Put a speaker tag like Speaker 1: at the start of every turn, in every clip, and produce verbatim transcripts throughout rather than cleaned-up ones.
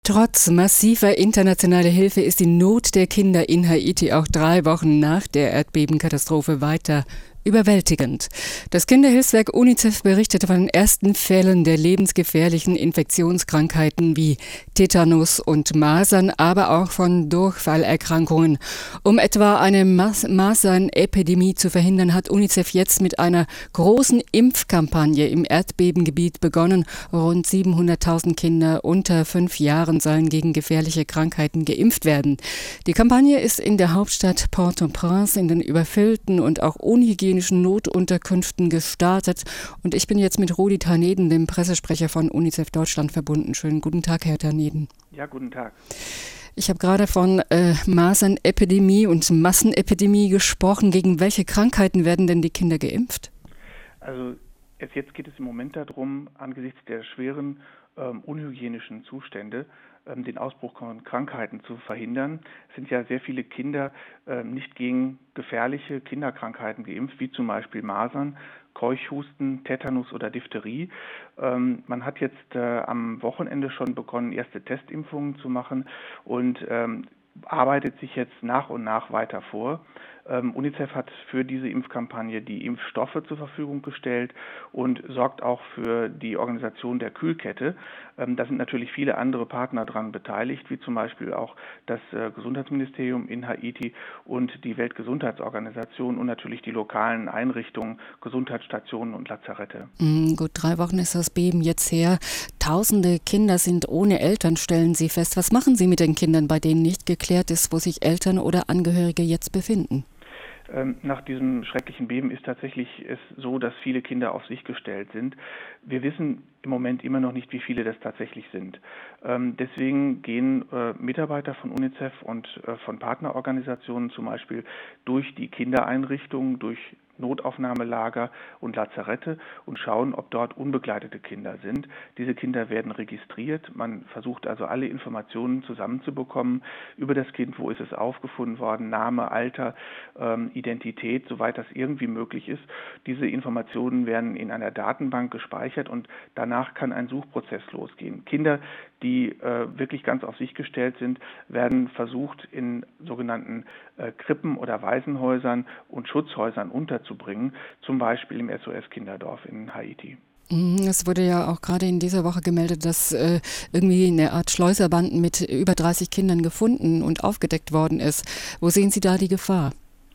Speaker 1: Trotz massiver internationaler Hilfe ist die Not der Kinder in Haiti auch drei Wochen nach der Erdbebenkatastrophe weiter überwältigend. Das Kinderhilfswerk UNICEF berichtete von den ersten Fällen der lebensgefährlichen Infektionskrankheiten wie Tetanus und Masern, aber auch von Durchfallerkrankungen. Um etwa eine Mas- Masernepidemie zu verhindern, hat UNICEF jetzt mit einer großen Impfkampagne im Erdbebengebiet begonnen. Rund siebenhunderttausend Kinder unter fünf Jahren sollen gegen gefährliche Krankheiten geimpft werden. Die Kampagne ist in der Hauptstadt Port-au-Prince in den überfüllten und auch unhygienischen Notunterkünften gestartet. Und ich bin jetzt mit Rudi Taneden, dem Pressesprecher von UNICEF Deutschland, verbunden. Schönen guten Tag, Herr Taneden.
Speaker 2: Ja, guten Tag.
Speaker 1: Ich habe gerade von äh, Masernepidemie und Massenepidemie gesprochen. Gegen welche Krankheiten werden denn die Kinder geimpft?
Speaker 2: Also es, jetzt geht es im Moment darum, angesichts der schweren ähm, unhygienischen Zustände ähm, den Ausbruch von Krankheiten zu verhindern. Es sind ja sehr viele Kinder ähm, nicht gegen gefährliche Kinderkrankheiten geimpft, wie zum Beispiel Masern, Keuchhusten, Tetanus oder Diphtherie. Ähm, man hat jetzt äh, am Wochenende schon begonnen, erste Testimpfungen zu machen und ähm, arbeitet sich jetzt nach und nach weiter vor. Ähm, UNICEF hat für diese Impfkampagne die Impfstoffe zur Verfügung gestellt und sorgt auch für die Organisation der Kühlkette. Ähm, da sind natürlich viele andere Partner dran beteiligt, wie zum Beispiel auch das äh, Gesundheitsministerium in Haiti und die Weltgesundheitsorganisation und natürlich die lokalen Einrichtungen, Gesundheitsstationen und Lazarette.
Speaker 1: Mm, gut, drei Wochen ist das Beben jetzt her. Tausende Kinder sind ohne Eltern, stellen Sie fest. Was machen Sie mit den Kindern, bei denen nicht geklärt ist, wo sich Eltern oder Angehörige jetzt befinden?
Speaker 2: Nach diesem schrecklichen Beben ist tatsächlich es so, dass viele Kinder auf sich gestellt sind. Wir wissen im Moment immer noch nicht, wie viele das tatsächlich sind. Ähm, deswegen gehen äh, Mitarbeiter von UNICEF und äh, von Partnerorganisationen zum Beispiel durch die Kindereinrichtungen, durch Notaufnahmelager und Lazarette und schauen, ob dort unbegleitete Kinder sind. Diese Kinder werden registriert. Man versucht also alle Informationen zusammenzubekommen über das Kind, wo ist es aufgefunden worden, Name, Alter, ähm, Identität, soweit das irgendwie möglich ist. Diese Informationen werden in einer Datenbank gespeichert und danach kann ein Suchprozess losgehen. Kinder, die äh, wirklich ganz auf sich gestellt sind, werden versucht, in sogenannten äh, Krippen oder Waisenhäusern und Schutzhäusern unterzubringen, zum Beispiel im S O S-Kinderdorf in Haiti.
Speaker 1: Es wurde ja auch gerade in dieser Woche gemeldet, dass äh, irgendwie eine Art Schleuserbanden mit über dreißig Kindern gefunden und aufgedeckt worden ist. Wo sehen Sie da die Gefahr?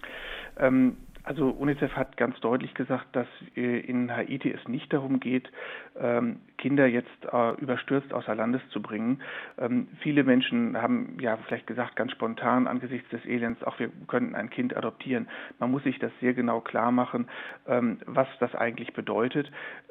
Speaker 2: Ähm, Also UNICEF hat ganz deutlich gesagt, dass in Haiti es nicht darum geht, Kinder jetzt überstürzt außer Landes zu bringen. Viele Menschen haben ja vielleicht gesagt, ganz spontan angesichts des Elends, auch wir könnten ein Kind adoptieren. Man muss sich das sehr genau klar machen, was das eigentlich bedeutet.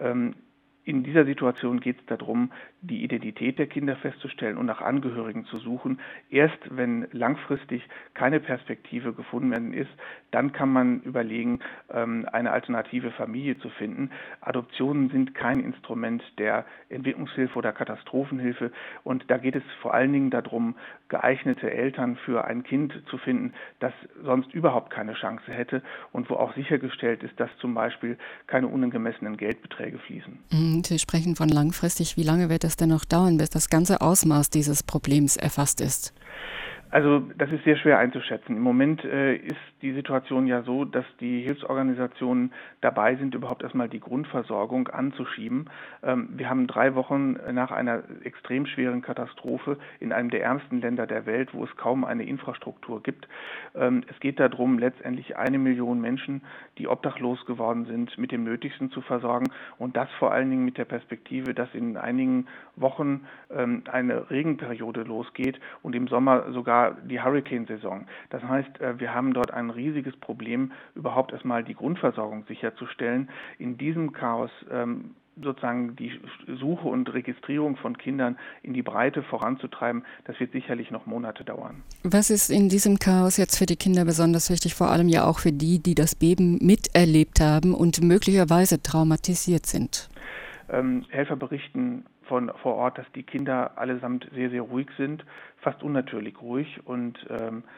Speaker 2: In dieser Situation geht es darum, die Identität der Kinder festzustellen und nach Angehörigen zu suchen. Erst wenn langfristig keine Perspektive gefunden werden ist, dann kann man überlegen, eine alternative Familie zu finden. Adoptionen sind kein Instrument der Entwicklungshilfe oder Katastrophenhilfe und da geht es vor allen Dingen darum, geeignete Eltern für ein Kind zu finden, das sonst überhaupt keine Chance hätte und wo auch sichergestellt ist, dass zum Beispiel keine unangemessenen Geldbeträge fließen.
Speaker 1: Sie sprechen von langfristig. Wie lange wird es denn noch dauern, bis das ganze Ausmaß dieses Problems erfasst ist?
Speaker 2: Also das ist sehr schwer einzuschätzen. Im Moment äh, ist die Situation ja so, dass die Hilfsorganisationen dabei sind, überhaupt erstmal die Grundversorgung anzuschieben. Ähm, wir haben drei Wochen nach einer extrem schweren Katastrophe in einem der ärmsten Länder der Welt, wo es kaum eine Infrastruktur gibt. Ähm, es geht darum, letztendlich eine Million Menschen, die obdachlos geworden sind, mit dem Nötigsten zu versorgen und das vor allen Dingen mit der Perspektive, dass in einigen Wochen ähm, eine Regenperiode losgeht und im Sommer sogar die Hurricane-Saison. Das heißt, wir haben dort ein riesiges Problem, überhaupt erstmal die Grundversorgung sicherzustellen. In diesem Chaos ähm, sozusagen die Suche und Registrierung von Kindern in die Breite voranzutreiben, das wird sicherlich noch Monate dauern.
Speaker 1: Was ist in diesem Chaos jetzt für die Kinder besonders wichtig, vor allem ja auch für die, die das Beben miterlebt haben und möglicherweise traumatisiert sind?
Speaker 2: Ähm, Helfer berichten von vor Ort, dass die Kinder allesamt sehr, sehr ruhig sind, fast unnatürlich ruhig und ähm,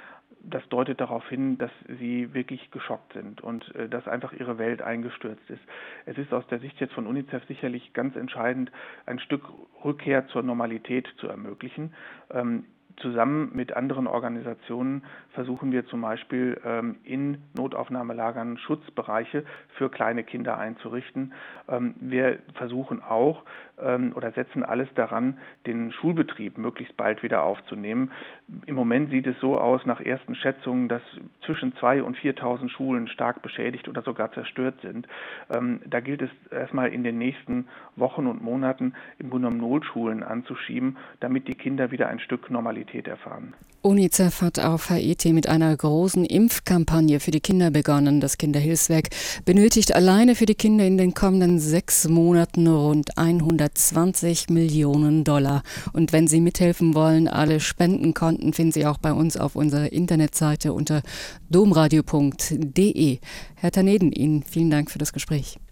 Speaker 2: das deutet darauf hin, dass sie wirklich geschockt sind und äh, dass einfach ihre Welt eingestürzt ist. Es ist aus der Sicht jetzt von UNICEF sicherlich ganz entscheidend, ein Stück Rückkehr zur Normalität zu ermöglichen. Ähm, Zusammen mit anderen Organisationen versuchen wir zum Beispiel ähm, in Notaufnahmelagern Schutzbereiche für kleine Kinder einzurichten. Ähm, wir versuchen auch ähm, oder setzen alles daran, den Schulbetrieb möglichst bald wieder aufzunehmen. Im Moment sieht es so aus, nach ersten Schätzungen, dass zwischen zweitausend und viertausend Schulen stark beschädigt oder sogar zerstört sind. Ähm, da gilt es erstmal in den nächsten Wochen und Monaten im Grunde genommen Notschulen anzuschieben, damit die Kinder wieder ein Stück Normalität erfahren.
Speaker 1: UNICEF hat auf Haiti mit einer großen Impfkampagne für die Kinder begonnen. Das Kinderhilfswerk benötigt alleine für die Kinder in den kommenden sechs Monaten rund hundertzwanzig Millionen Dollar. Und wenn Sie mithelfen wollen, alle Spendenkonten finden Sie auch bei uns auf unserer Internetseite unter domradio punkt de. Herr Taneden, Ihnen vielen Dank für das Gespräch.